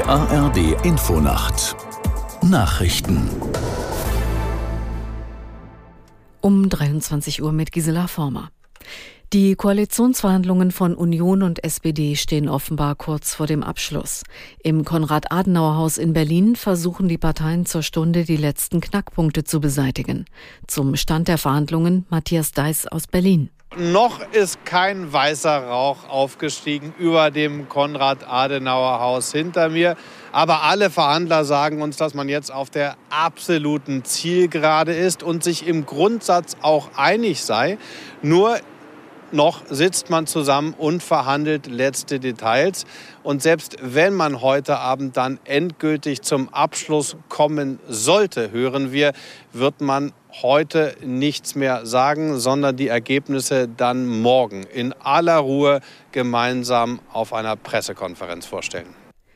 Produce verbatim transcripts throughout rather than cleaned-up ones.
A R D Infonacht Nachrichten um dreiundzwanzig Uhr mit Gisela Former. Die Koalitionsverhandlungen von Union und S P D stehen offenbar kurz vor dem Abschluss. Im Konrad-Adenauer-Haus in Berlin versuchen die Parteien zur Stunde die letzten Knackpunkte zu beseitigen. Zum Stand der Verhandlungen Matthias Deiß aus Berlin. Noch ist kein weißer Rauch aufgestiegen über dem Konrad-Adenauer-Haus hinter mir. Aber alle Verhandler sagen uns, dass man jetzt auf der absoluten Zielgerade ist und sich im Grundsatz auch einig sei. Nur noch sitzt man zusammen und verhandelt letzte Details. Und selbst wenn man heute Abend dann endgültig zum Abschluss kommen sollte, hören wir, wird man heute nichts mehr sagen, sondern die Ergebnisse dann morgen in aller Ruhe gemeinsam auf einer Pressekonferenz vorstellen.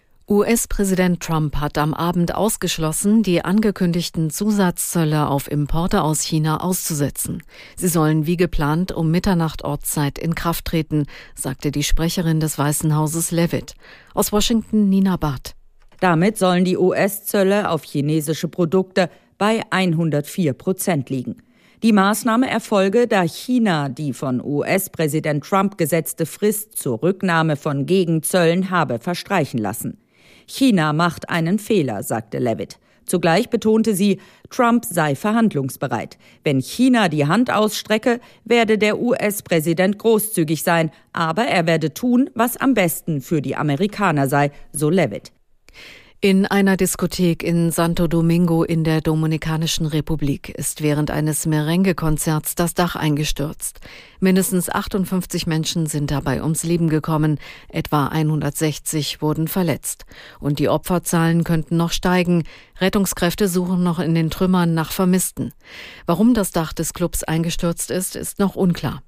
U S-Präsident Trump hat am Abend ausgeschlossen, die angekündigten Zusatzzölle auf Importe aus China auszusetzen. Sie sollen wie geplant um Mitternacht Ortszeit in Kraft treten, sagte die Sprecherin des Weißen Hauses Leavitt. Aus Washington Nina Barth. Damit sollen die U S-Zölle auf chinesische Produkte bei hundertvier Prozent liegen. Die Maßnahme erfolge, da China die von U S-Präsident Trump gesetzte Frist zur Rücknahme von Gegenzöllen habe verstreichen lassen. China macht einen Fehler, sagte Leavitt. Zugleich betonte sie, Trump sei verhandlungsbereit. Wenn China die Hand ausstrecke, werde der U S-Präsident großzügig sein, aber er werde tun, was am besten für die Amerikaner sei, so Leavitt. In einer Diskothek in Santo Domingo in der Dominikanischen Republik ist während eines Merengue-Konzerts das Dach eingestürzt. Mindestens achtundfünfzig Menschen sind dabei ums Leben gekommen, etwa hundertsechzig wurden verletzt. Und die Opferzahlen könnten noch steigen. Rettungskräfte suchen noch in den Trümmern nach Vermissten. Warum das Dach des Clubs eingestürzt ist, ist noch unklar.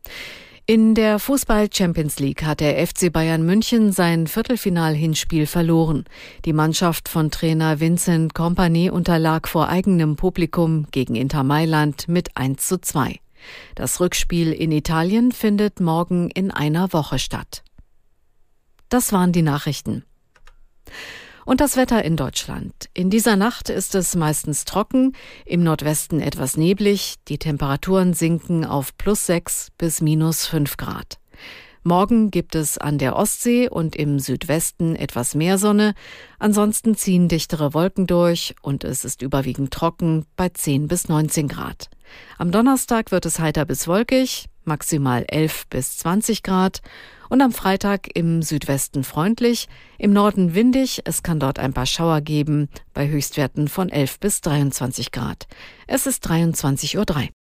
In der Fußball-Champions League hat der F C Bayern München sein Viertelfinal-Hinspiel verloren. Die Mannschaft von Trainer Vincent Kompany unterlag vor eigenem Publikum gegen Inter Mailand mit eins zu zwei. Das Rückspiel in Italien findet morgen in einer Woche statt. Das waren die Nachrichten. Und das Wetter in Deutschland. In dieser Nacht ist es meistens trocken, im Nordwesten etwas neblig. Die Temperaturen sinken auf plus sechs bis minus fünf Grad. Morgen gibt es an der Ostsee und im Südwesten etwas mehr Sonne. Ansonsten ziehen dichtere Wolken durch und es ist überwiegend trocken bei zehn bis neunzehn Grad. Am Donnerstag wird es heiter bis wolkig, maximal elf bis zwanzig Grad. Und am Freitag im Südwesten freundlich, im Norden windig, es kann dort ein paar Schauer geben, bei Höchstwerten von elf bis dreiundzwanzig Grad. Es ist dreiundzwanzig Uhr drei.